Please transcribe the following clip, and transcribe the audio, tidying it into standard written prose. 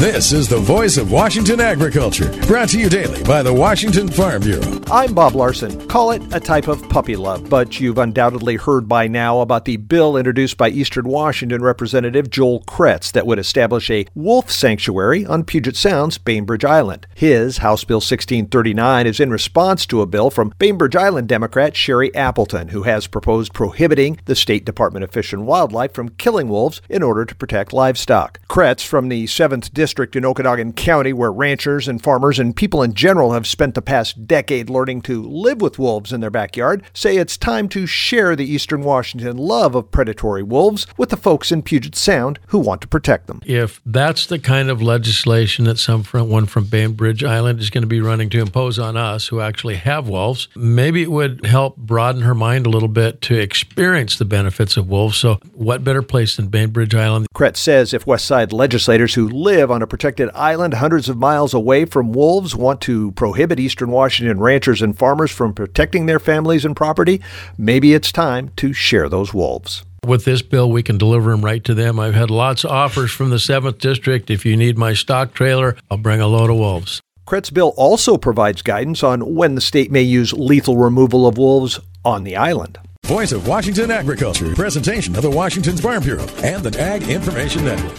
This is the voice of Washington agriculture, brought to you daily by the Washington Farm Bureau. I'm Bob Larson. Call it a type of puppy love, but you've undoubtedly heard by now about the bill introduced by Eastern Washington Representative Joel Kretz that would establish a wolf sanctuary on Puget Sound's Bainbridge Island. His House Bill 1639 is in response to a bill from Bainbridge Island Democrat Sherry Appleton, who has proposed prohibiting the State Department of Fish and Wildlife from killing wolves in order to protect livestock. Kretz, from the 7th District in Okanogan County, where ranchers and farmers and people in general have spent the past decade learning to live with wolves in their backyard, say it's time to share the Eastern Washington love of predatory wolves with the folks in Puget Sound who want to protect them. If that's the kind of legislation that someone from Bainbridge Island is going to be running to impose on us who actually have wolves, maybe it would help broaden her mind a little bit to experience the benefits of wolves. So what better place than Bainbridge Island? Kretz says if West Side legislators who live on a protected island hundreds of miles away from wolves want to prohibit Eastern Washington ranchers and farmers from protecting their families and property, maybe it's time to share those wolves. With this bill, we can deliver them right to them. I've had lots of offers from the 7th District. If you need my stock trailer, I'll bring a load of wolves. Kretz's bill also provides guidance on when the state may use lethal removal of wolves on the island. Voice of Washington agriculture, presentation of the Washington Farm Bureau and the Ag Information Network.